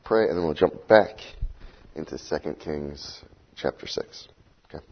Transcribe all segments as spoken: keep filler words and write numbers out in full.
pray, and then we'll jump back into Second Kings chapter six. Okay.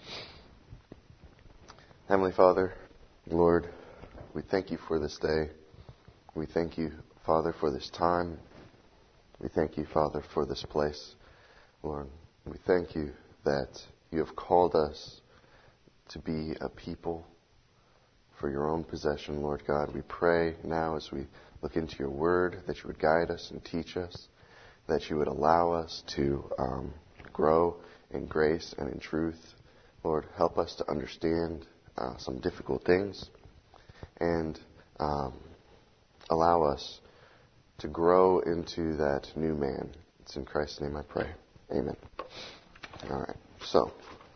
Heavenly Father, Lord, we thank you for this day. We thank you, Father, for this time. We thank you, Father, for this place. Lord, we thank you that you have called us to be a people for your own possession, Lord God. We pray now as we look into your word that you would guide us and teach us, that you would allow us to um, grow in grace and in truth. Lord, help us to understand uh, some difficult things and um, allow us to grow into that new man. It's in Christ's name I pray. Amen. All right. So,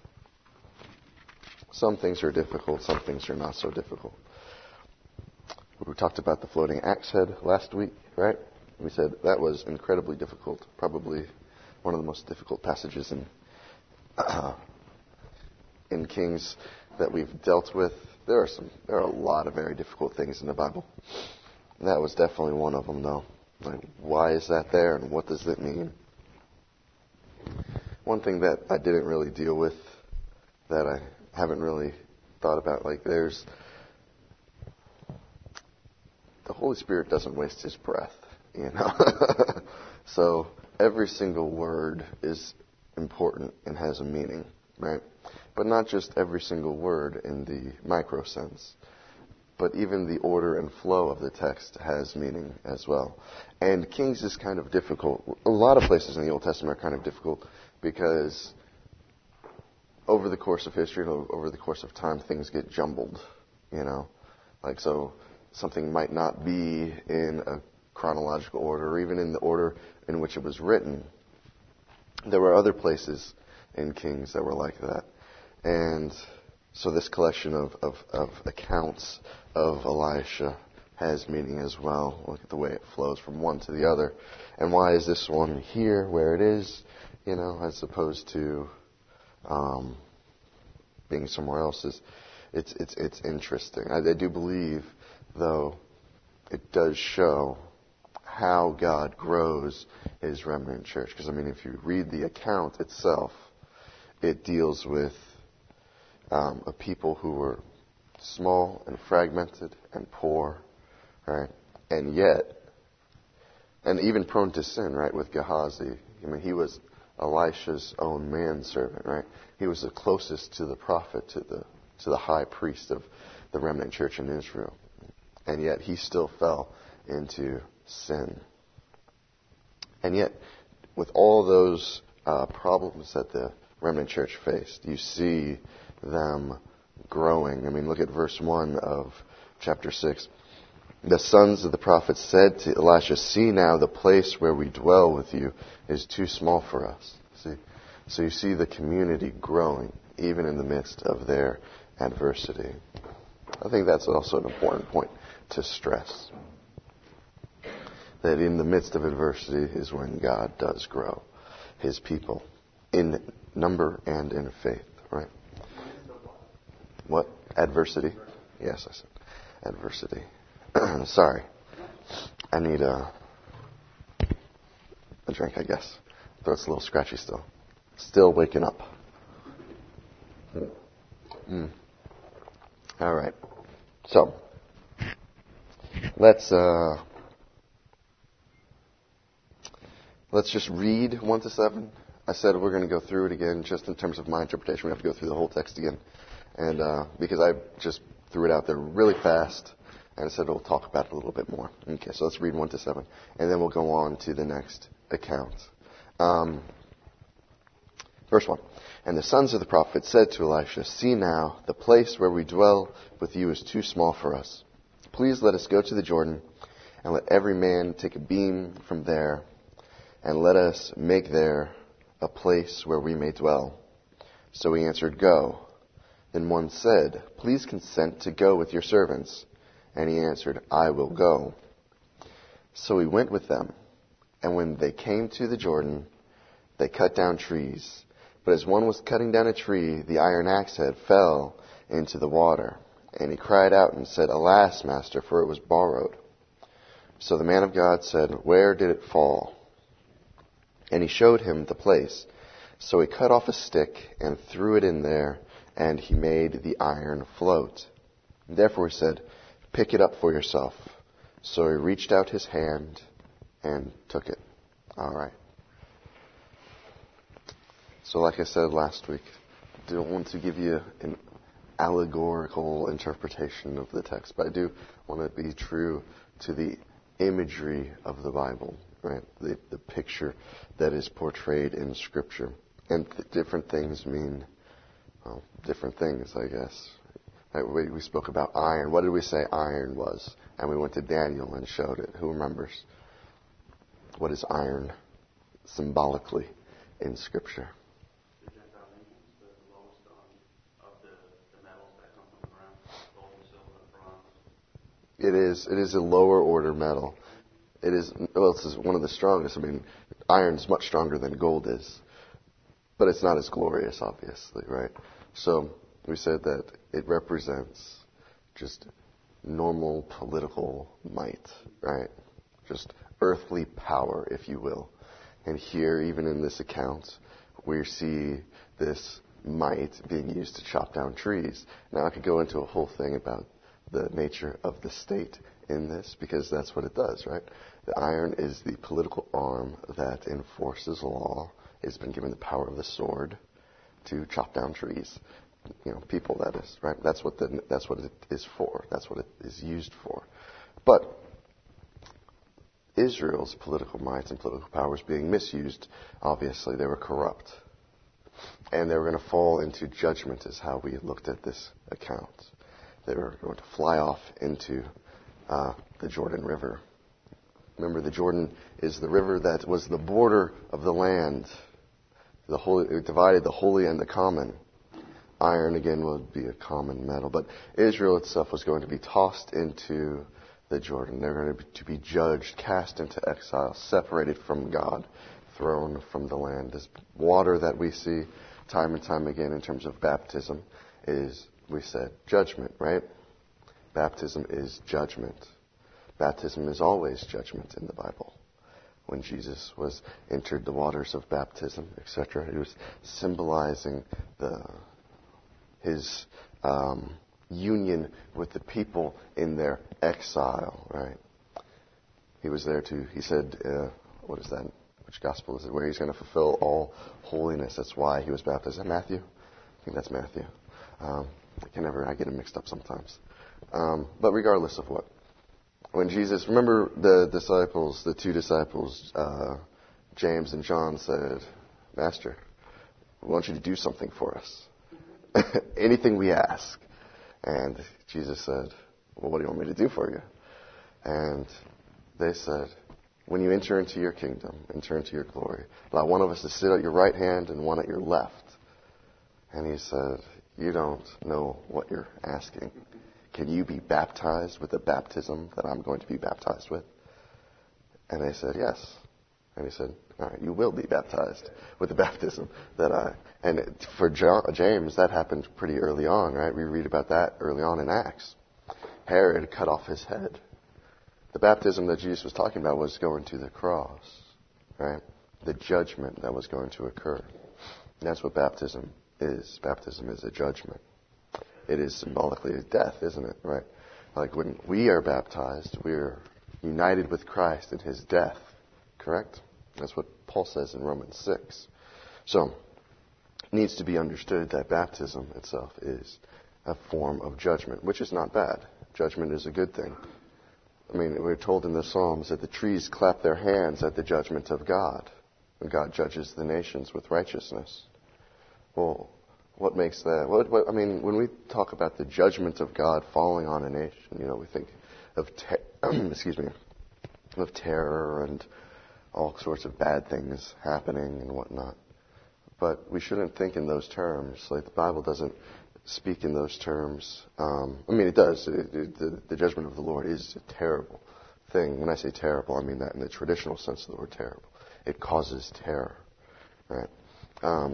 some things are difficult, some things are not so difficult. We talked about the floating axe head last week, right? We said that was incredibly difficult, probably one of the most difficult passages in uh, in Kings that we've dealt with. There are some, there are a lot of very difficult things in the Bible. That was definitely one of them, though. Like, why is that there, and what does it mean? One thing that I didn't really deal with, that I haven't really thought about, like there's, the Holy Spirit doesn't waste his breath, you know. So every single word is important and has a meaning, right? But not just every single word in the micro sense, but even the order and flow of the text has meaning as well. And Kings is kind of difficult. A lot of places in the Old Testament are kind of difficult because over the course of history, over the course of time, things get jumbled, you know. Like, so something might not be in a chronological order, or even in the order in which it was written. There were other places in Kings that were like that. And so this collection of, of, of accounts of Elisha has meaning as well. Look at the way it flows from one to the other. And why is this one here where it is, you know, as opposed to um, being somewhere else? Is it's it's it's interesting. I, I do believe, though, it does show how God grows his remnant church. Because, I mean, if you read the account itself, it deals with um, a people who were small and fragmented and poor, right? And yet, and even prone to sin, right, with Gehazi. I mean, he was Elisha's own manservant, right? He was the closest to the prophet, to the to the high priest of the remnant church in Israel. And yet he still fell into sin. And yet, with all those uh, problems that the remnant church faced, you see them growing. I mean, look at verse one of chapter six. The sons of the prophets said to Elisha, "See now, the place where we dwell with you is too small for us." See, so you see the community growing, even in the midst of their adversity. I think that's also an important point to stress. That in the midst of adversity is when God does grow his people in number and in faith, right? What? Adversity? Yes, I said adversity. Sorry. I need a, a drink, I guess. Throat's a little scratchy still. Still waking up. Mm. All right. So, let's uh, let's just read one to seven. I said we're going to go through it again, just in terms of my interpretation. We have to go through the whole text again, and uh, because I just threw it out there really fast. And I said we'll talk about it a little bit more. Okay, so let's read one to seven. And then we'll go on to the next account. Um, verse one. And the sons of the prophet said to Elisha, "See now, the place where we dwell with you is too small for us. Please let us go to the Jordan, and let every man take a beam from there, and let us make there a place where we may dwell." So he answered, "Go." Then one said, "Please consent to go with your servants." And he answered, "I will go." So he went with them. And when they came to the Jordan, they cut down trees. But as one was cutting down a tree, the iron axe head fell into the water. And he cried out and said, "Alas, master, for it was borrowed." So the man of God said, "Where did it fall?" And he showed him the place. So he cut off a stick and threw it in there, and he made the iron float. Therefore he said, "Pick it up for yourself." So he reached out his hand and took it. All right. So like I said last week, I don't want to give you an allegorical interpretation of the text, but I do want to be true to the imagery of the Bible, right? The, the picture that is portrayed in Scripture. And th- different things mean, well, different things, I guess. Right, we, we spoke about iron. What did we say iron was? And we went to Daniel and showed it. Who remembers? What is iron symbolically in Scripture? The Gentile nations, the lowest um, of the, the metals that come from the ground, gold, silver, and bronze. It is. It is a lower order metal. It is. Well, it's one of the strongest. I mean, iron is much stronger than gold is, but it's not as glorious, obviously, right? So we said that it represents just normal political might, right? Just earthly power, if you will. And here, even in this account, we see this might being used to chop down trees. Now, I could go into a whole thing about the nature of the state in this, because that's what it does, right? The iron is the political arm that enforces law. It's been given the power of the sword to chop down trees. You know, people, that is, right? That's what the, that's what it is for. That's what it is used for. But Israel's political might and political powers being misused, obviously they were corrupt. And they were going to fall into judgment, is how we looked at this account. They were going to fly off into uh, the Jordan River. Remember, the Jordan is the river that was the border of the land. The holy, it divided the holy and the common. Iron, again, would be a common metal. But Israel itself was going to be tossed into the Jordan. They're going to be, to be judged, cast into exile, separated from God, thrown from the land. This water that we see time and time again in terms of baptism is, we said, judgment, right? Baptism is judgment. Baptism is always judgment in the Bible. When Jesus was entered the waters of baptism, et cetera, he was symbolizing the his um, union with the people in their exile, right? He was there to, he said, uh, what is that? Which gospel is it? Where he's going to fulfill all holiness. That's why he was baptized. Is that Matthew? I think that's Matthew. Um, I can never, I get them mixed up sometimes. Um, but regardless of what. When Jesus, remember the disciples, the two disciples, uh, James and John said, "Master, we want you to do something for us. Anything we ask." And Jesus said, "Well, what do you want me to do for you?" And they said, "When you enter into your kingdom, enter into your glory, allow one of us to sit at your right hand and one at your left." And he said, "You don't know what you're asking. Can you be baptized with the baptism that I'm going to be baptized with?" And they said, "Yes." And he said, "All right, you will be baptized with the baptism that I..." And for James, that happened pretty early on, right? We read about that early on in Acts. Herod cut off his head. The baptism that Jesus was talking about was going to the cross, right? The judgment that was going to occur. And that's what baptism is. Baptism is a judgment. It is symbolically a death, isn't it? Right? Like when we are baptized, we're united with Christ in his death. Correct? That's what Paul says in Romans six. So, it needs to be understood that baptism itself is a form of judgment, which is not bad. Judgment is a good thing. I mean, we're told in the Psalms that the trees clap their hands at the judgment of God, when God judges the nations with righteousness. Well, what makes that? What, what, I mean, when we talk about the judgment of God falling on a nation, you know, we think of te- excuse me, of terror and all sorts of bad things happening and whatnot. But we shouldn't think in those terms. Like, the Bible doesn't speak in those terms. Um, I mean, it does. It, it, the, the judgment of the Lord is a terrible thing. When I say terrible, I mean that in the traditional sense of the word terrible. It causes terror, right? Um,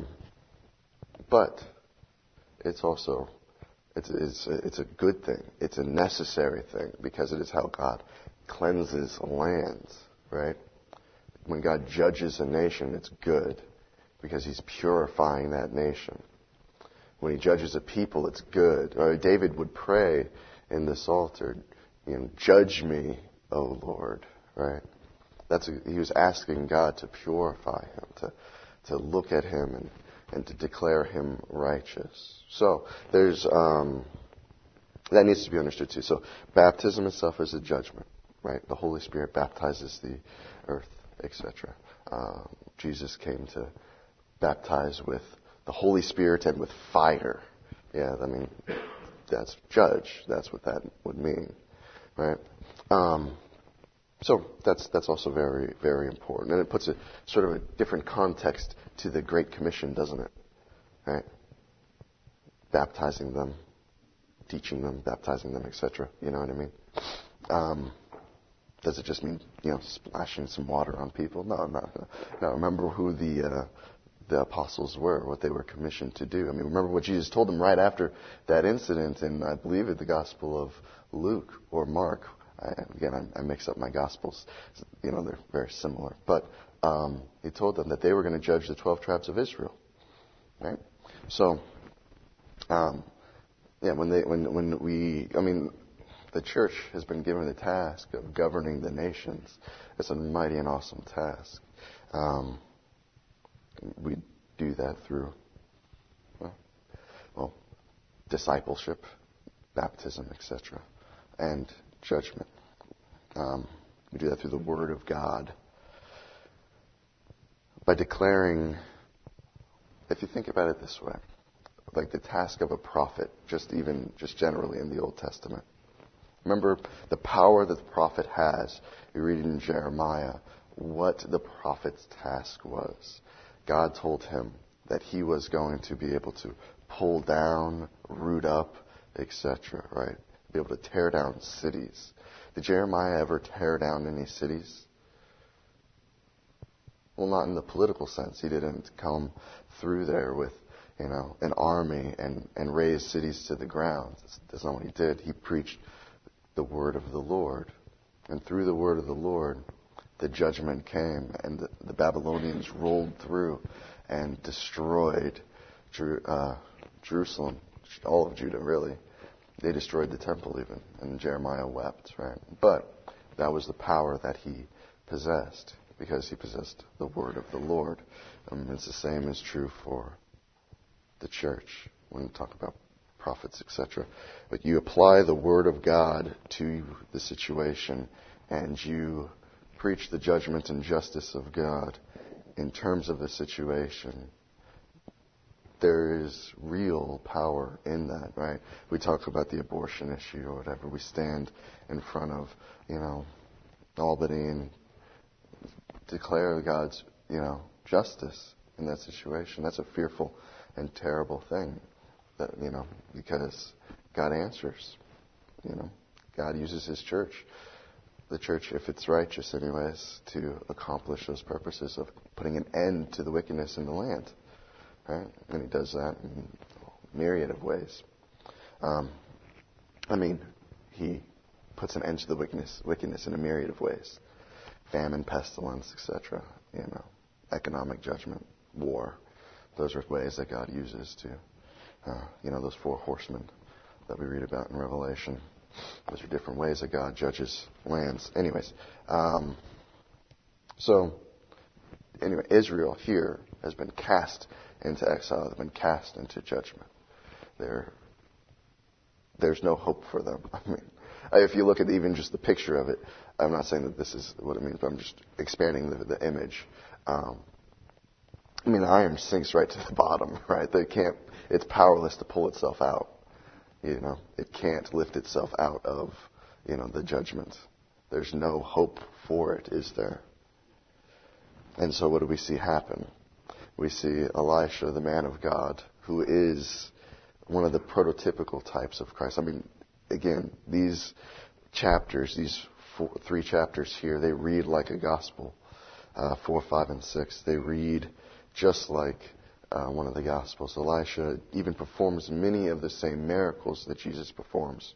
but it's also, it's, it's, it's a good thing. It's a necessary thing, because it is how God cleanses lands, right? when God judges a nation, it's good because He's purifying that nation. When He judges a people, it's good. Or David would pray in the Psalter, you know, judge me, O Lord, right? That's a, he was asking God to purify him, to to look at him and, and to declare him righteous. So there's um, that needs to be understood too. So baptism itself is a judgment, right? The Holy Spirit baptizes the earth, et cetera. Um, Jesus came to baptize with the Holy Spirit and with fire. Yeah, I mean, that's judge. That's what that would mean, right? Um, so that's that's also very, very important. And it puts a sort of a different context to the Great Commission, doesn't it? Right? Baptizing them, teaching them, baptizing them, et cetera. You know what I mean? Um, does it just mean, you know, splashing some water on people? No, no, no. no remember who the uh, the apostles were, what they were commissioned to do. I mean, remember what Jesus told them right after that incident in, I believe, it the Gospel of Luke or Mark. I, again, I, I mix up my Gospels. You know, they're very similar. But um, he told them that they were going to judge the twelve tribes of Israel. Right? So, um, yeah, when they, when when we, I mean, the church has been given the task of governing the nations. It's a mighty and awesome task. Um, we do that through, well, well discipleship, baptism, et cetera, and judgment. Um, we do that through the Word of God. By declaring, if you think about it this way, like the task of a prophet, just even, just generally in the Old Testament. Remember the power that the prophet has. You read in Jeremiah what the prophet's task was. God told him that he was going to be able to pull down, root up, et cetera, right? Be able to tear down cities. Did Jeremiah ever tear down any cities? Well, not in the political sense. He didn't come through there with, you know, an army and, and raze cities to the ground. That's, that's not what he did. He preached the word of the Lord. And through the word of the Lord, the judgment came, and the, the Babylonians rolled through and destroyed Jer- uh, Jerusalem, all of Judah, really. They destroyed the temple even, and Jeremiah wept, right? But that was the power that he possessed, because he possessed the word of the Lord. Um, it's the same is true for the church when we talk about prophets, et cetera. But you apply the word of God to the situation, and you preach the judgment and justice of God in terms of the situation. There is real power in that, right? We talk about the abortion issue or whatever. We stand in front of, you know, Albany and declare God's, you know, justice in that situation. That's a fearful and terrible thing, that, you know, because God answers. You know, God uses His church, the church, if it's righteous anyways, to accomplish those purposes of putting an end to the wickedness in the land. Right? And He does that in a myriad of ways. Um, I mean, He puts an end to the wickedness, wickedness in a myriad of ways. Famine, pestilence, et cetera. You know, economic judgment, war. Those are ways that God uses to, uh, you know, those four horsemen that we read about in Revelation. Those are different ways that God judges lands. Anyways, um, so anyway, Israel here has been cast into exile. They've been cast into judgment. They're, there's no hope for them. I mean, if you look at even just the picture of it, I'm not saying that this is what it means, but I'm just expanding the, the image. Um, I mean, the iron sinks right to the bottom, right? They can't. It's powerless to pull itself out. You know, it can't lift itself out of, you know, the judgment. There's no hope for it, is there? And so, what do we see happen? We see Elisha, the man of God, who is one of the prototypical types of Christ. I mean, again, these chapters, these four, three chapters here, they read like a gospel. Uh, four, five, and six, they read just like uh, one of the Gospels. Elisha even performs many of the same miracles that Jesus performs.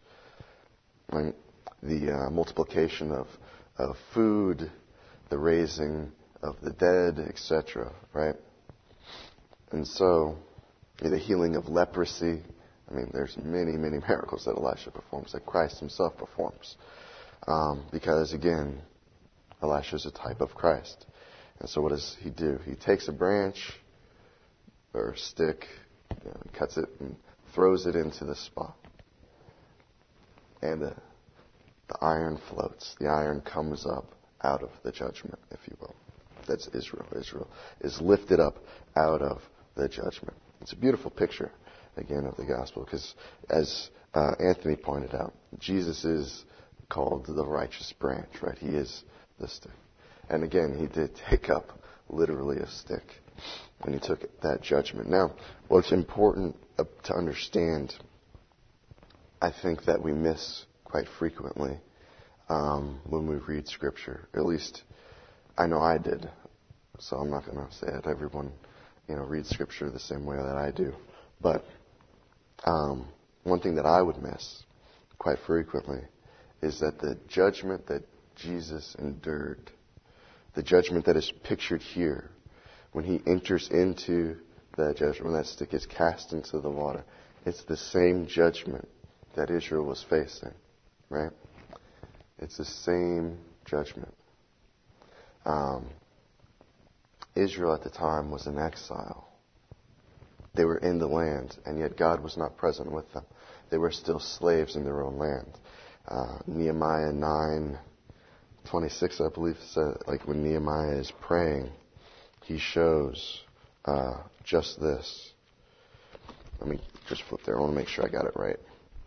Like the uh, multiplication of, of food, the raising of the dead, et cetera, right? And so, the healing of leprosy. I mean, there's many, many miracles that Elisha performs, that Christ himself performs. Um, because, again, Elisha is a type of Christ. And so what does he do? He takes a branch or a stick, you know, cuts it and throws it into the spot. And uh, the iron floats. The iron comes up out of the judgment, if you will. That's Israel. Israel is lifted up out of the judgment. It's a beautiful picture, again, of the gospel, because as uh, Anthony pointed out, Jesus is called the righteous branch, right? He is the stick. And again, he did take up literally a stick when he took that judgment. Now, what's important to understand, I think that we miss quite frequently um, when we read Scripture. At least, I know I did. So I'm not going to say that everyone, you know, reads Scripture the same way that I do. But um, one thing that I would miss quite frequently is that the judgment that Jesus endured, the judgment that is pictured here, when he enters into that judgment, when that stick is cast into the water, it's the same judgment that Israel was facing, right? It's the same judgment. Um, Israel at the time was in exile. They were in the land, and yet God was not present with them. They were still slaves in their own land. Uh, Nehemiah nine twenty-six, I believe, said, like when Nehemiah is praying, he shows uh, just this. Let me just flip there. I want to make sure I got it right.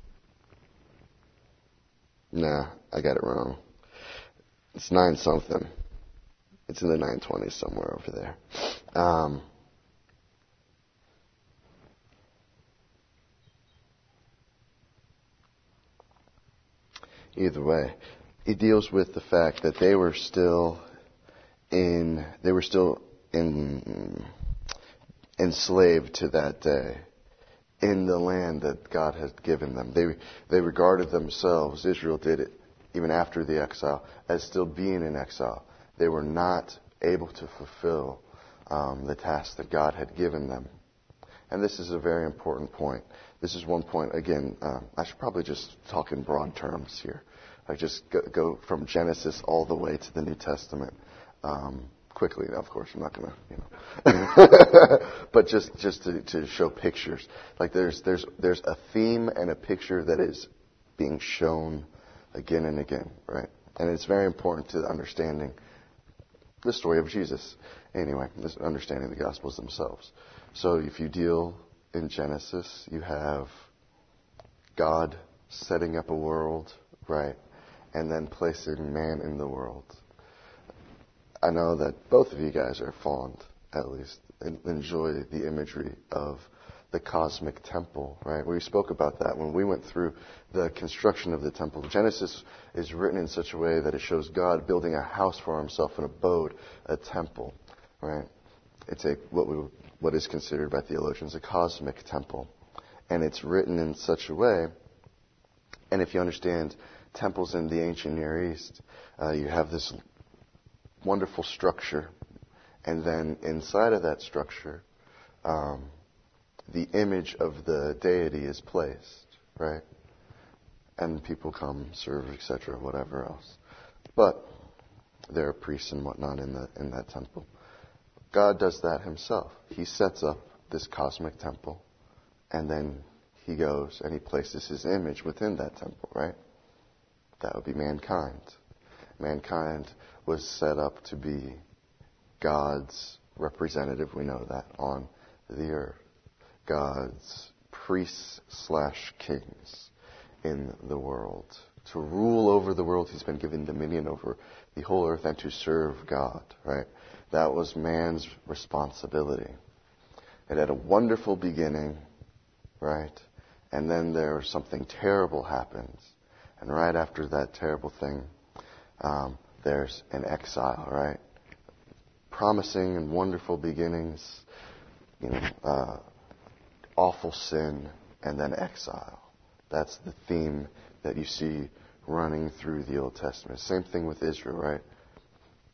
Nah, I got it wrong. It's nine something. It's in the nine twenties somewhere over there. Um, either way, it deals with the fact that they were still in, they were still in, enslaved to that day in the land that God had given them. They they regarded themselves, Israel did it, even after the exile, as still being in exile. They were not able to fulfill um, the task that God had given them. And this is a very important point. This is one point, again, uh, I should probably just talk in broad terms here. I just go, go from Genesis all the way to the New Testament um, quickly. Now, of course, I'm not going to, you know. But just, just to, to show pictures. Like there's, there's, there's a theme and a picture that is being shown again and again, right? And it's very important to understanding the story of Jesus. Anyway, this understanding the Gospels themselves. So if you deal in Genesis, you have God setting up a world, right? And then placing man in the world. I know that both of you guys are fond, at least, and enjoy the imagery of the cosmic temple, right? We spoke about that when we went through the construction of the temple. Genesis is written in such a way that it shows God building a house for himself, an abode, a temple, right? It's a what we what is considered by theologians a cosmic temple, and it's written in such a way. And if you understand temples in the ancient Near East, uh, you have this wonderful structure, and then inside of that structure, um, the image of the deity is placed, right? And people come, serve, et cetera, whatever else. But there are priests and whatnot in the in that temple. God does that himself. He sets up this cosmic temple, and then he goes and he places his image within that temple, right? That would be mankind. Mankind was set up to be God's representative, we know that, on the earth. God's priests slash kings in the world. To rule over the world, he's been given dominion over the whole earth and to serve God, right? That was man's responsibility. It had a wonderful beginning, right? And then there something terrible happens. And right after that terrible thing, um, there's an exile, right? Promising and wonderful beginnings, you know, uh, awful sin, and then exile. That's the theme that you see running through the Old Testament. Same thing with Israel, right?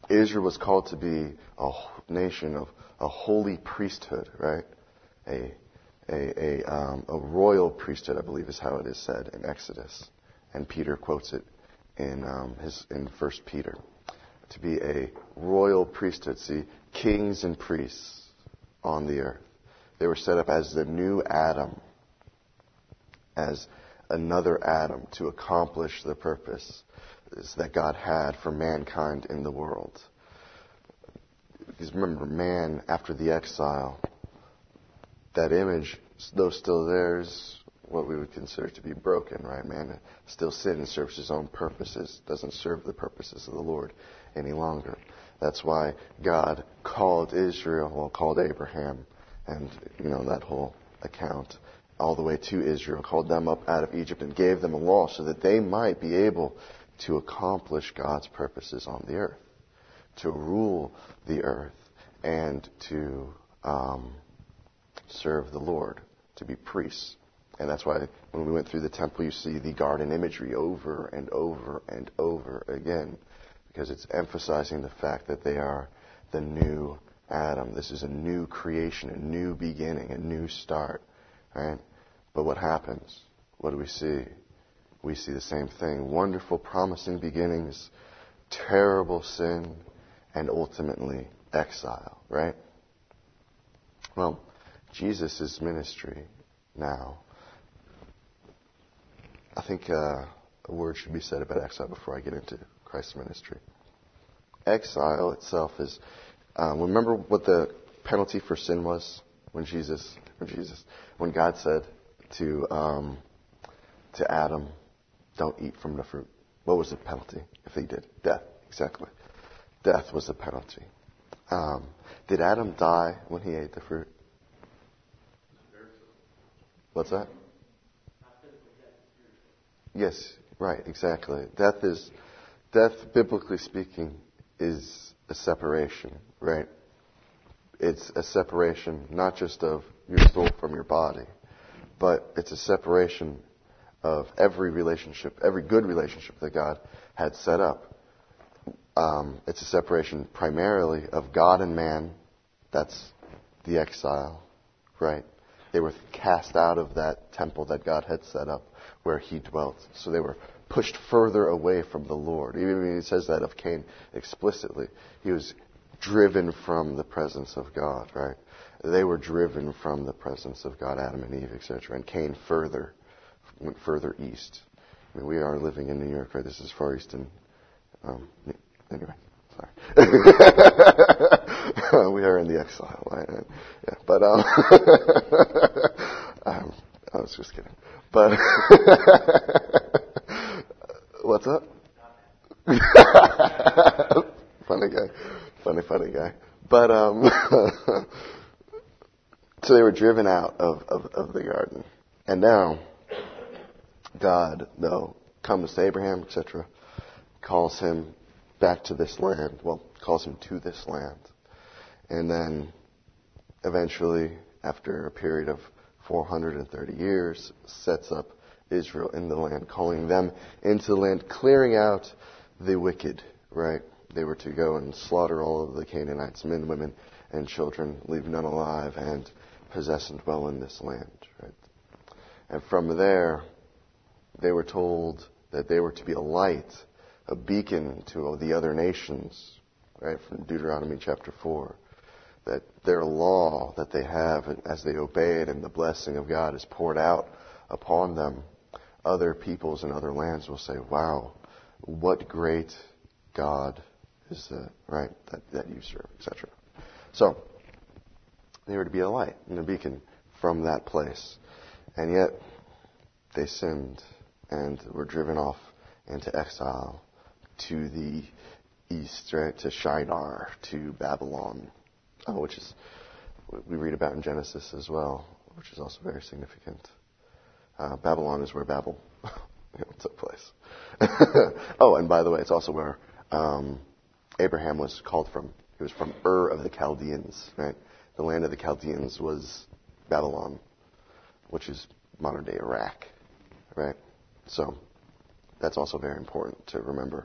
Israel was called to be a nation of a holy priesthood, right? A a a, um, a royal priesthood, I believe, is how it is said in Exodus, and Peter quotes it in um, his in First Peter, to be a royal priesthood. See, kings and priests on the earth. They were set up as the new Adam, as another Adam to accomplish the purpose that God had for mankind in the world. Because remember, man, after the exile, that image, though still there, is what we would consider to be broken, right? Man still sins and serves his own purposes, doesn't serve the purposes of the Lord any longer. That's why God called Israel, well, called Abraham, and, you know, that whole account, all the way to Israel, called them up out of Egypt and gave them a law so that they might be able to accomplish God's purposes on the earth, to rule the earth, and to um, serve the Lord, to be priests. And that's why when we went through the temple, you see the garden imagery over and over and over again, because it's emphasizing the fact that they are the new Adam. This is a new creation, a new beginning, a new start, right? But what happens? What do we see? We see the same thing. Wonderful, promising beginnings, terrible sin, and ultimately exile, right? Well, Jesus' ministry now, I think uh, a word should be said about exile before I get into Christ's ministry. Exile itself is, uh, remember what the penalty for sin was when Jesus, when Jesus, when God said to um, to Adam, "Don't eat from the fruit." What was the penalty if he did? Death. Exactly. Death was the penalty. Um, did Adam die when he ate the fruit? What's that? Yes, right, exactly. Death is, death, biblically speaking, is a separation, right? It's a separation not just of your soul from your body, but it's a separation of every relationship, every good relationship that God had set up. Um, it's a separation primarily of God and man. That's the exile, right? They were cast out of that temple that God had set up where he dwelt. So they were pushed further away from the Lord. Even when he says that of Cain explicitly, he was driven from the presence of God, right? They were driven from the presence of God, Adam and Eve, et cetera. And Cain further, went further east. I mean, we are living in New York, right? This is far east in, um, anyway, sorry. We are in the exile, right? Yeah, but, um, um, I was just kidding. But, what's up? Funny guy. Funny, funny guy. But, um, so they were driven out of, of, of the garden. And now, God, though, comes to Abraham, et cetera, calls him back to this land. Well, calls him to this land. And then, eventually, after a period of four hundred thirty years, sets up Israel in the land, calling them into the land, clearing out the wicked, right? They were to go and slaughter all of the Canaanites, men, women, and children, leave none alive, and possess and dwell in this land, right? And from there, they were told that they were to be a light, a beacon to the other nations, right? From Deuteronomy chapter four. That their law that they have as they obey it and the blessing of God is poured out upon them. Other peoples and other lands will say, wow, what great God is that, right, that, that you serve, et cetera. So, they were to be a light and a beacon from that place. And yet, they sinned and were driven off into exile to the east, right, to Shinar, to Babylon. Oh, which is, we read about in Genesis as well, which is also very significant. Uh, Babylon is where Babel you know, took place. Oh, and by the way, it's also where um, Abraham was called from. He was from Ur of the Chaldeans, right? The land of the Chaldeans was Babylon, which is modern day Iraq, right? So that's also very important to remember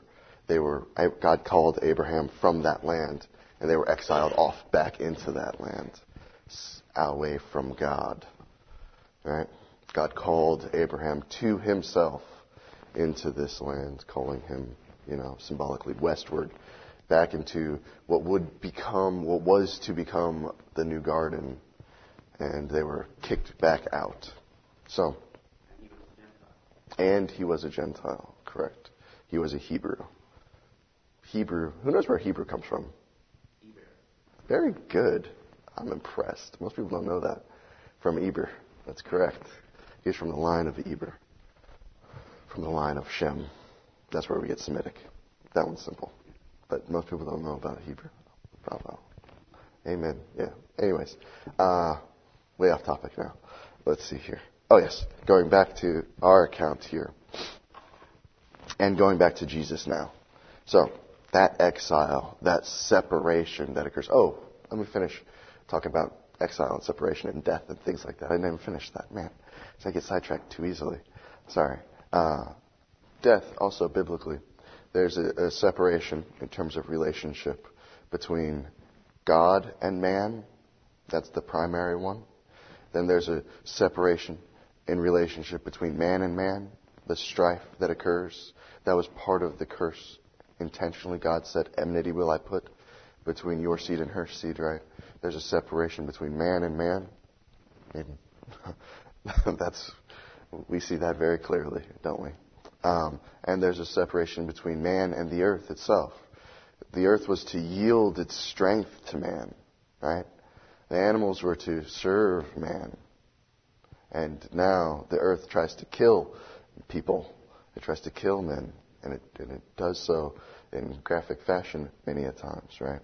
they were, God called Abraham from that land, and they were exiled off back into that land, away from God. Right? God called Abraham to himself into this land, calling him, you know, symbolically westward, back into what would become, what was to become the new garden, and they were kicked back out. So, and he was a Gentile, correct. He was a Hebrew. Hebrew, who knows where Hebrew comes from? Eber. Very good. I'm impressed. Most people don't know that. From Eber. That's correct. He's from the line of Eber. From the line of Shem. That's where we get Semitic. That one's simple. But most people don't know about Hebrew. Bravo. Amen. Yeah. Anyways, uh, way off topic now. Let's see here. Oh, yes. Going back to our account here. And going back to Jesus now. So, that exile, that separation that occurs. Oh, let me finish talking about exile and separation and death and things like that. I never finished that. Man, so I get sidetracked too easily. Sorry. Uh, death, also biblically, there's a, a separation in terms of relationship between God and man. That's the primary one. Then there's a separation in relationship between man and man, the strife that occurs. That was part of the curse. Intentionally, God said, enmity will I put between your seed and her seed, right? There's a separation between man and man. That's, we see that very clearly, don't we? Um, and there's a separation between man and the earth itself. The earth was to yield its strength to man, right? The animals were to serve man. And now the earth tries to kill people. It tries to kill men. And it, and it does so in graphic fashion many a times, right?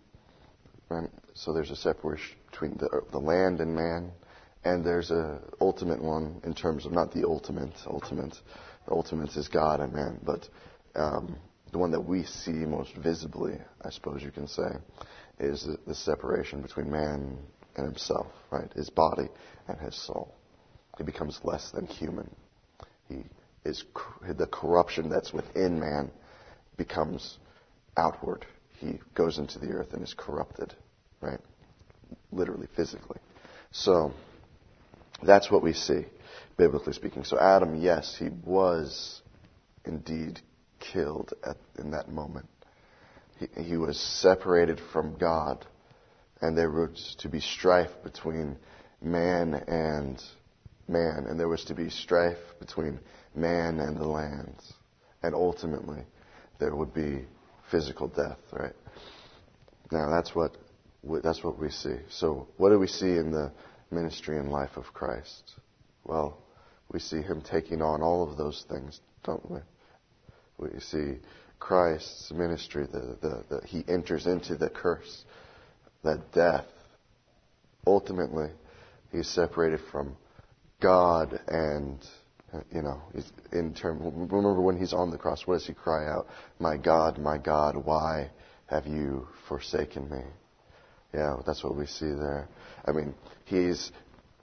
Right? So there's a separation between the, the land and man. And there's a ultimate one in terms of, not the ultimate, ultimate. The ultimate is God and man. But um, the one that we see most visibly, I suppose you can say, is the, the separation between man and himself, right? His body and his soul. He becomes less than human. He is the corruption that's within man becomes outward. He goes into the earth and is corrupted, right? Literally, physically. So that's what we see, biblically speaking. So Adam, yes, he was indeed killed at, in that moment. He, he was separated from God, and there was to be strife between man and man, and there was to be strife between man and the lands, and ultimately there would be physical death. Right now, that's what that's what we see. So, what do we see in the ministry and life of Christ? Well, we see him taking on all of those things, don't we? We see Christ's ministry. The, the, the he enters into the curse, that death. Ultimately, he's separated from God, and you know, he's in term. Remember when he's on the cross, what does he cry out? My God, my God, why have you forsaken me? Yeah, that's what we see there. I mean, he's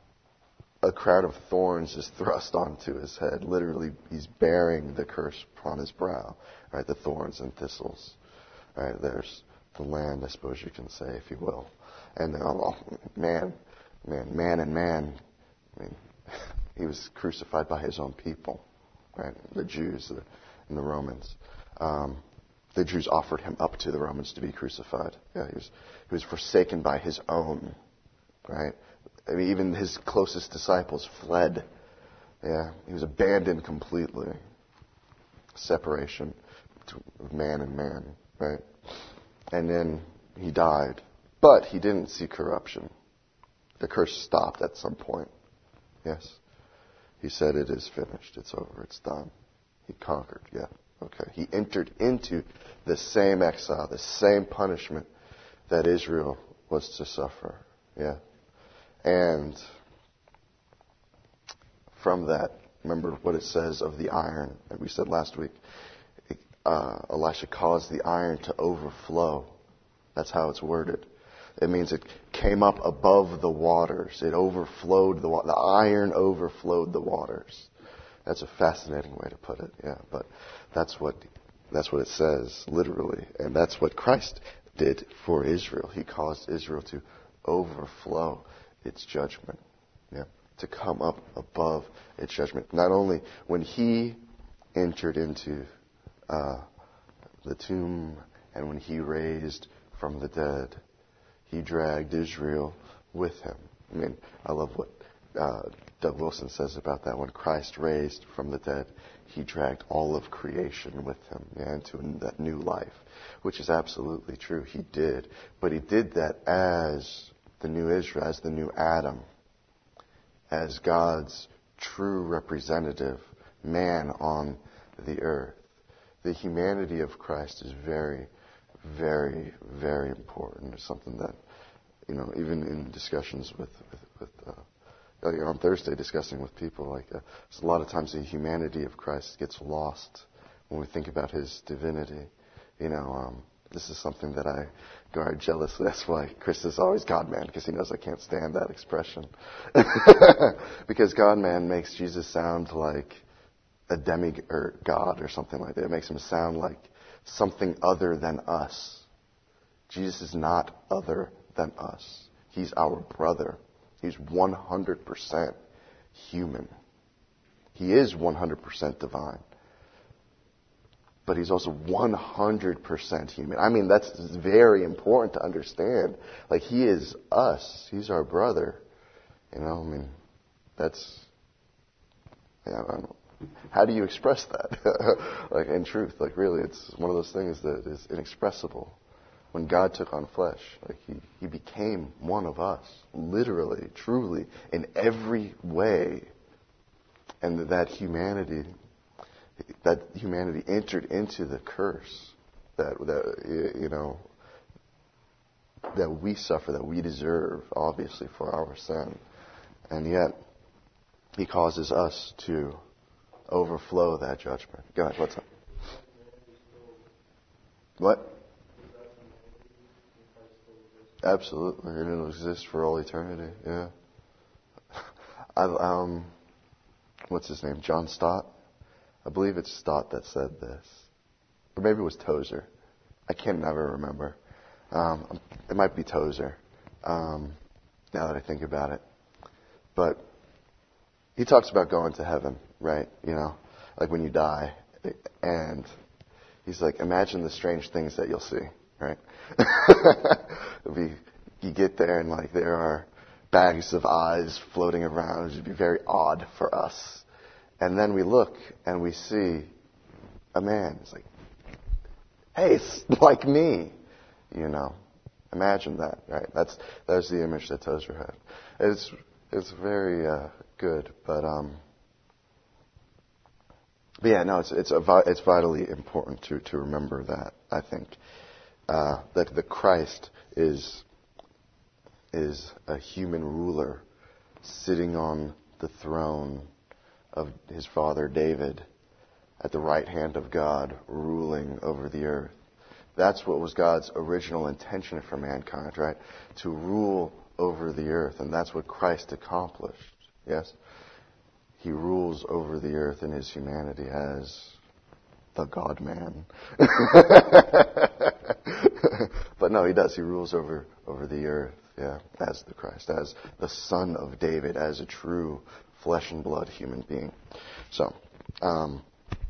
a crown of thorns is thrust onto his head. Literally, he's bearing the curse upon his brow. Right, the thorns and thistles. Right, there's the land, I suppose you can say, if you will. And oh, man, man, man, and man. I mean. He was crucified by his own people, right? The Jews the, and the Romans. Um, the Jews offered him up to the Romans to be crucified. Yeah, he was he was forsaken by his own, right? I mean, even his closest disciples fled. Yeah, he was abandoned completely. Separation of man and man, right? And then he died, but he didn't see corruption. The curse stopped at some point. Yes. He said, it is finished. It's over. It's done. He conquered. Yeah. Okay. He entered into the same exile, the same punishment that Israel was to suffer. Yeah. And from that, remember what it says of the iron that we said last week. Uh, Elisha caused the iron to overflow. That's how it's worded. It means it came up above the waters. It overflowed the water. The iron overflowed the waters. That's a fascinating way to put it, yeah. But that's what That's what it says, literally. And that's what Christ did for Israel. He caused Israel to overflow its judgment. Yeah. To come up above its judgment. Not only when he entered into uh, the tomb and when he raised from the dead, he dragged Israel with him. I mean, I love what uh, Doug Wilson says about that. When Christ raised from the dead, he dragged all of creation with him, yeah, into that new life, which is absolutely true. He did. But he did that as the new Israel, as the new Adam, as God's true representative, man on the earth. The humanity of Christ is very, very, very important. It's something that, you know, even in discussions with, with, with uh, on Thursday, discussing with people, like, uh, a lot of times the humanity of Christ gets lost when we think about his divinity. You know, um, this is something that I guard jealously. That's why Chris is always God-man, because he knows I can't stand that expression. Because God-man makes Jesus sound like a demigod or God or something like that. It makes him sound like something other than us. Jesus is not other than us. He's our brother. He's one hundred percent human. He is one hundred percent divine. But he's also one hundred percent human. I mean, that's very important to understand. Like, he is us. He's our brother. You know, I mean, that's, yeah, I don't know. How do you express that? Like, in truth, like, really, it's one of those things that is inexpressible. When God took on flesh, like, he, he became one of us, literally, truly, in every way. And that humanity, that humanity entered into the curse that, that you know, that we suffer, that we deserve, obviously, for our sin. And yet, he causes us to overflow that judgment. Go ahead, what's up? What? Absolutely. It'll exist for all eternity, yeah. I, um, what's his name? John Stott? I believe it's Stott that said this. Or maybe it was Tozer. I can never remember. Um, it might be Tozer, um, now that I think about it. But he talks about going to heaven, right? You know, like when you die. And he's like, imagine the strange things that you'll see, right? be, you get there and, like, there are bags of eyes floating around. It would be very odd for us. And then we look and we see a man. It's like, hey, it's like me. You know, imagine that, right? That's that's the image that Tozer had. It's it's very uh, good, but um, but yeah, no, it's it's a, it's vitally important to to remember that. I think uh, that the Christ is is a human ruler sitting on the throne of his father David at the right hand of God, ruling over the earth. That's what was God's original intention for mankind, right? To rule over the earth. And that's what Christ accomplished. Yes? He rules over the earth in his humanity as the God-man. But no, he does. He rules over, over the earth, yeah, as the Christ, as the Son of David, as a true flesh and blood human being. So, um,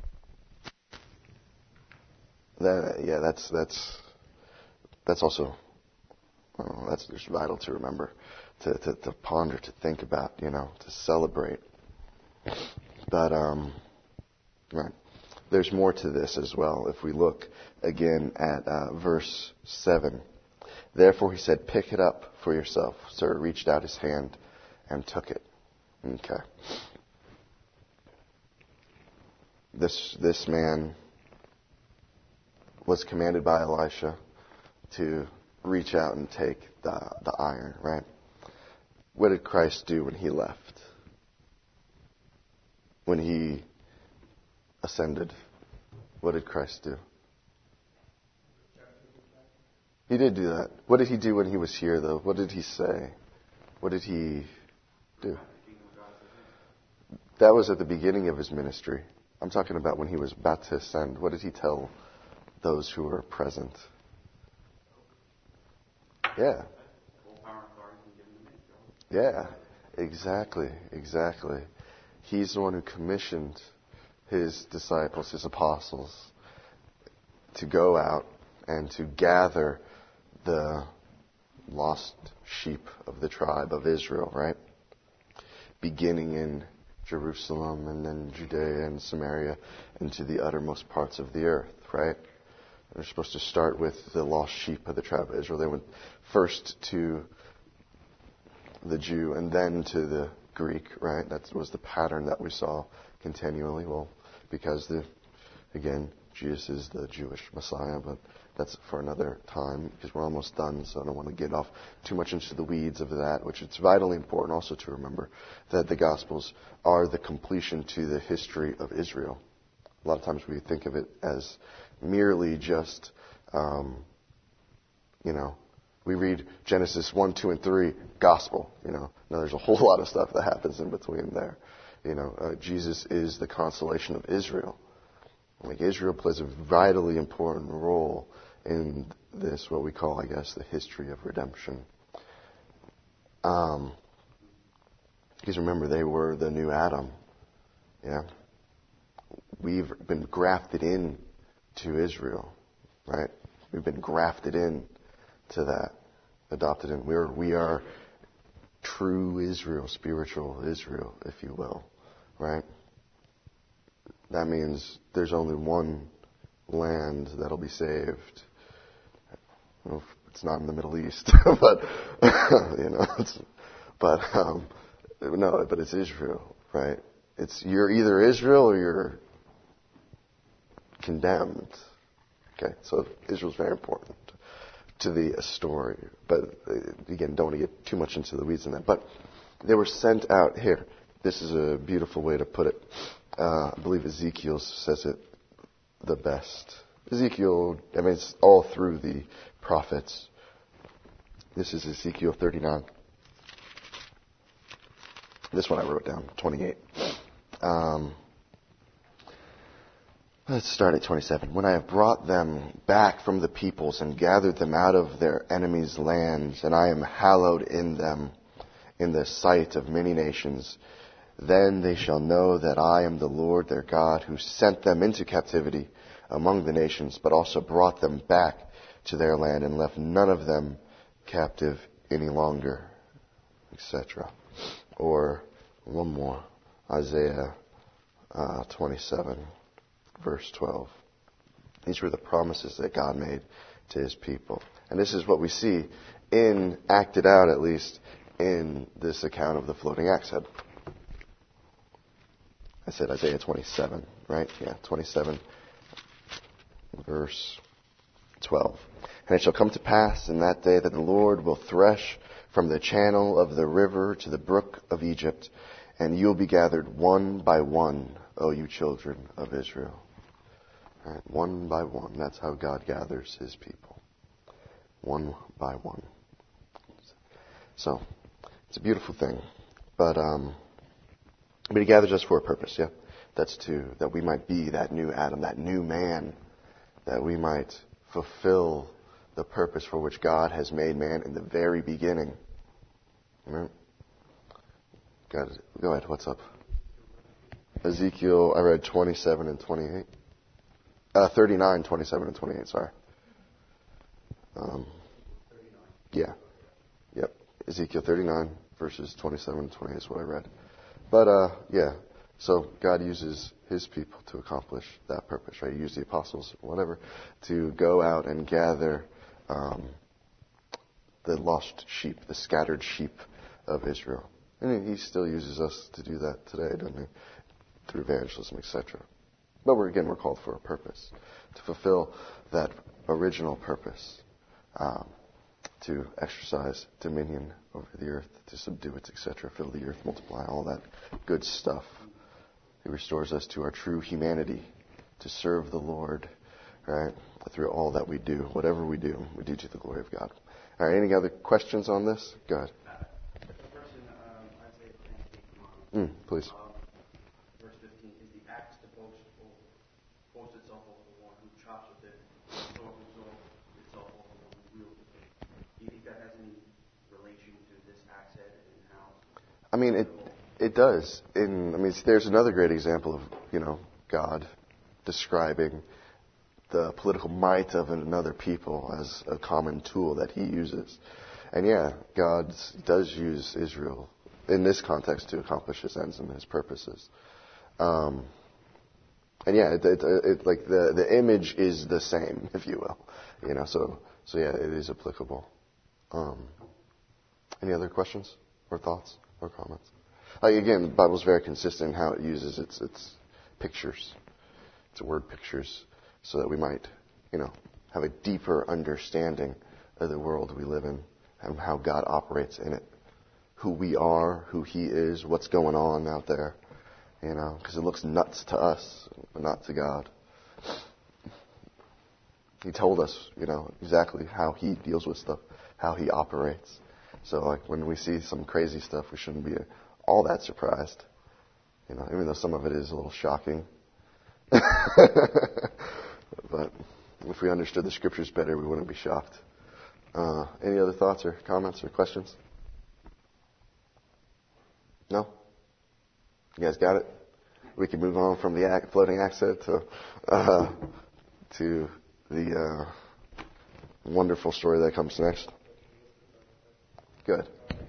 that, yeah, that's that's that's also well, that's just vital to remember, to, to to ponder, to think about, you know, to celebrate. But um, right, there's more to this as well. If we look again at uh, verse seven, therefore he said, "Pick it up for yourself." So he reached out his hand and took it. Okay. This this man was commanded by Elisha to reach out and take the the iron, right? What did Christ do when he left? When he ascended, what did Christ do? He did do that. What did he do when he was here, though? What did he say? What did he do? That was at the beginning of his ministry. I'm talking about when he was about to ascend. What did he tell those who are present. Yeah. Yeah, exactly, exactly. He's the one who commissioned his disciples, his apostles, to go out and to gather the lost sheep of the tribe of Israel, right? Beginning in Jerusalem and then Judea and Samaria and to the uttermost parts of the earth, right? They're supposed to start with the lost sheep of the tribe of Israel. They went first to the Jew and then to the Greek, right? That was the pattern that we saw continually. Well, because the, again, Jesus is the Jewish Messiah, but that's for another time because we're almost done, so I don't want to get off too much into the weeds of that, which it's vitally important also to remember that the Gospels are the completion to the history of Israel. A lot of times we think of it as merely just, um, you know, we read Genesis one, two, and three, Gospel, you know. Now there's a whole lot of stuff that happens in between there. You know, uh, Jesus is the consolation of Israel. Like Israel plays a vitally important role in this, what we call, I guess, the history of redemption. Um, because remember, they were the new Adam. Yeah. We've been grafted in to Israel, right? We've been grafted in to that, adopted in. We're, we are true Israel, spiritual Israel, if you will, right? That means there's only one land that'll be saved. Well, it's not in the Middle East, but you know, it's, but um, no, but it's Israel, right? It's you're either Israel or you're condemned. Okay, so Israel's very important to the story, but again, don't want to get too much into the weeds in that. But they were sent out here. This is a beautiful way to put it. Uh, I believe Ezekiel says it the best. Ezekiel, I mean, it's all through the prophets. This is Ezekiel thirty-nine. This one I wrote down, twenty-eight. Um, let's start at twenty-seven. When I have brought them back from the peoples and gathered them out of their enemies' lands, and I am hallowed in them in the sight of many nations, then they shall know that I am the Lord their God, who sent them into captivity among the nations, but also brought them back to their land and left none of them captive any longer, et cetera. Or one more, Isaiah uh, twenty-seven, verse twelve. These were the promises that God made to his people. And this is what we see in, acted out at least, in this account of the floating axe head. I said Isaiah twenty-seven, right? Yeah, twenty-seven, verse twelve. And it shall come to pass in that day that the Lord will thresh from the channel of the river to the brook of Egypt, and you'll be gathered one by one, O you children of Israel. All right, one by one. That's how God gathers his people. One by one. So, it's a beautiful thing. But, um, but he gathers us for a purpose, yeah? That's to, that we might be that new Adam, that new man, that we might fulfill the purpose for which God has made man in the very beginning. Right? God, go ahead, what's up? Ezekiel, I read twenty-seven and twenty-eight. Uh, thirty-nine, twenty-seven and twenty-eight, sorry. Um, yeah. Yep. Ezekiel thirty-nine, verses twenty-seven and twenty-eight is what I read. But, uh, yeah. So God uses his people to accomplish that purpose, right? He used the apostles, whatever, to go out and gather um, the lost sheep, the scattered sheep of Israel. And he still uses us to do that today, doesn't he? Through evangelism, et cetera. But we're, again, we're called for a purpose, to fulfill that original purpose, um, to exercise dominion over the earth, to subdue it, et cetera, fill the earth, multiply, all that good stuff. He restores us to our true humanity, to serve the Lord, right, through all that we do. Whatever we do, we do to the glory of God. All right, any other questions on this? Go ahead. The verse in um, Isaiah twenty-eight, Mm, please. um, verse fifteen, is the axe to boast, boast itself over the one who chops with it I mean, it it does. In I mean, there's another great example of, you know, God describing the political might of another people as a common tool that he uses. And yeah, God does use Israel in this context to accomplish his ends and his purposes. Um, and yeah, it, it, it, like the, the image is the same, if you will. You know, so, so yeah, it is applicable. Um, any other questions or thoughts or comments? Like again, the Bible's very consistent in how it uses its, its pictures, its word pictures, so that we might, you know, have a deeper understanding of the world we live in and how God operates in it, who we are, who he is, what's going on out there, you know, because it looks nuts to us, but not to God. He told us, you know, exactly how he deals with stuff, how he operates. So, like, when we see some crazy stuff, we shouldn't be all that surprised, you know, even though some of it is a little shocking. But if we understood the scriptures better, we wouldn't be shocked. Uh, any other thoughts or comments or questions? No? You guys got it? We can move on from the ac- floating accent to uh, to the uh, wonderful story that comes next. Good.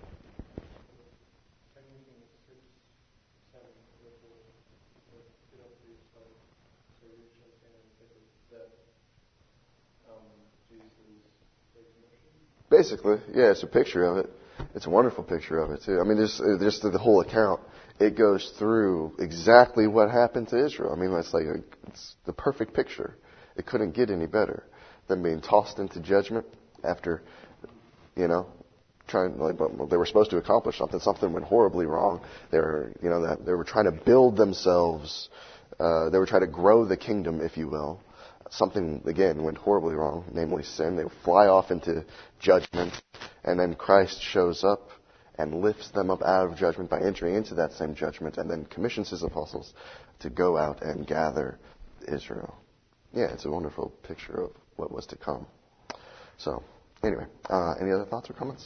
Basically, yeah, it's a picture of it. It's a wonderful picture of it, too. I mean, there's, just the whole account, it goes through exactly what happened to Israel. I mean, it's like a, it's the perfect picture. It couldn't get any better than being tossed into judgment after, you know, trying, like, well, they were supposed to accomplish something. Something went horribly wrong. They were, you know, that they were trying to build themselves. Uh, they were trying to grow the kingdom, if you will. Something, again, went horribly wrong, namely sin. They fly off into judgment, and then Christ shows up and lifts them up out of judgment by entering into that same judgment, and then commissions his apostles to go out and gather Israel. Yeah, it's a wonderful picture of what was to come. So, anyway, uh, any other thoughts or comments?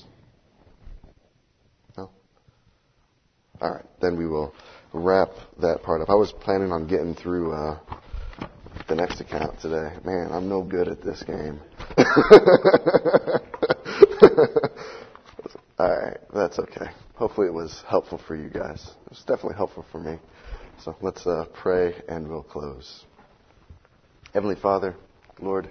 No? All right, then we will wrap that part up. I was planning on getting through uh, the next account today. Man, I'm no good at this game. All right, that's okay. Hopefully it was helpful for you guys. It was definitely helpful for me. So let's uh, pray and we'll close. Heavenly Father, Lord,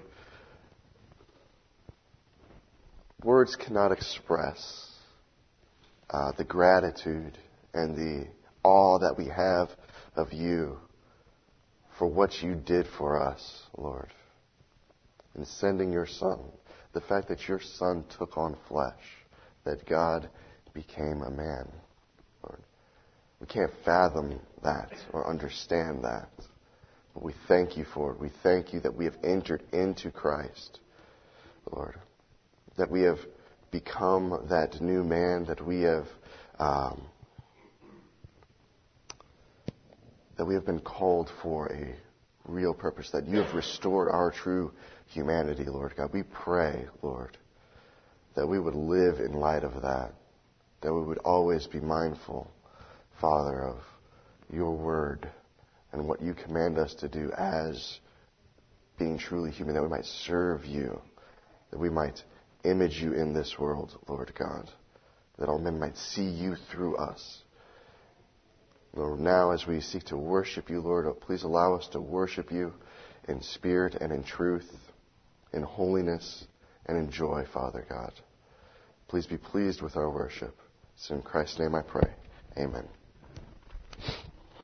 words cannot express uh, the gratitude and the awe that we have of you for what you did for us, Lord, in sending your Son. The fact that your Son took on flesh, that God became a man, Lord. We can't fathom that or understand that, but we thank you for it. We thank you that we have entered into Christ, Lord, that we have become that new man, that we have um, that we have been called for a real purpose, that you have restored our true humanity, Lord God. We pray, Lord, that we would live in light of that, that we would always be mindful, Father, of your word and what you command us to do as being truly human, that we might serve you, that we might image you in this world, Lord God, that all men might see you through us. Lord, now as we seek to worship you, Lord, please allow us to worship you in spirit and in truth, in holiness and in joy, Father God. Please be pleased with our worship. It's in Christ's name I pray. Amen.